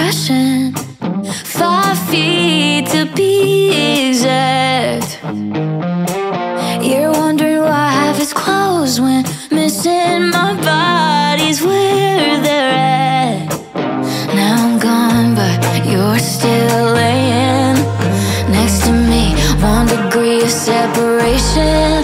passion. 5 feet to be exact. You're wondering why half is closed when missing my body's where they're at. Now I'm gone, but you're still laying next to me. 1 degree of separation.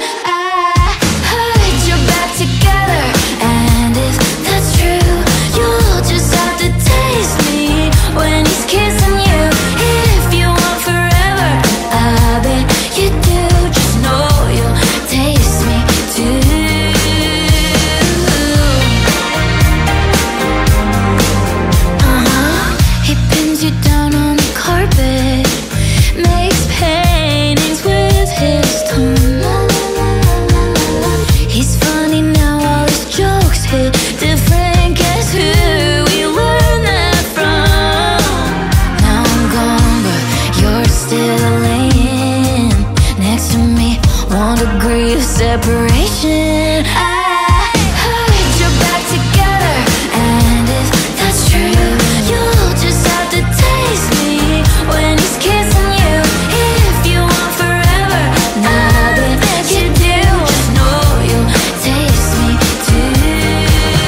Separation. I heard you're back together, and if that's true, you'll just have to taste me when he's kissing you. If you want forever, now that you do, just know you'll taste me too.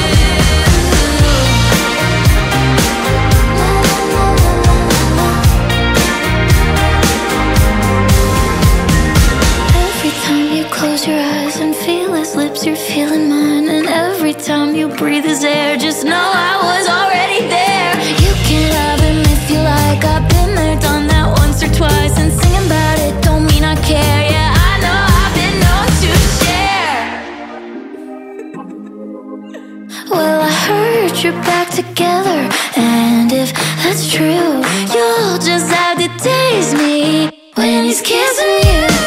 Every time you close your eyes and feel his lips, you're feeling mine. And every time you breathe his air, just know I was already there. You can have him if you like. I've been there, done that once or twice. And singing about it don't mean I care. Yeah, I know I've been known to share. Well, I heard you're back together, and if that's true, you'll just have to taste me when he's kissing you.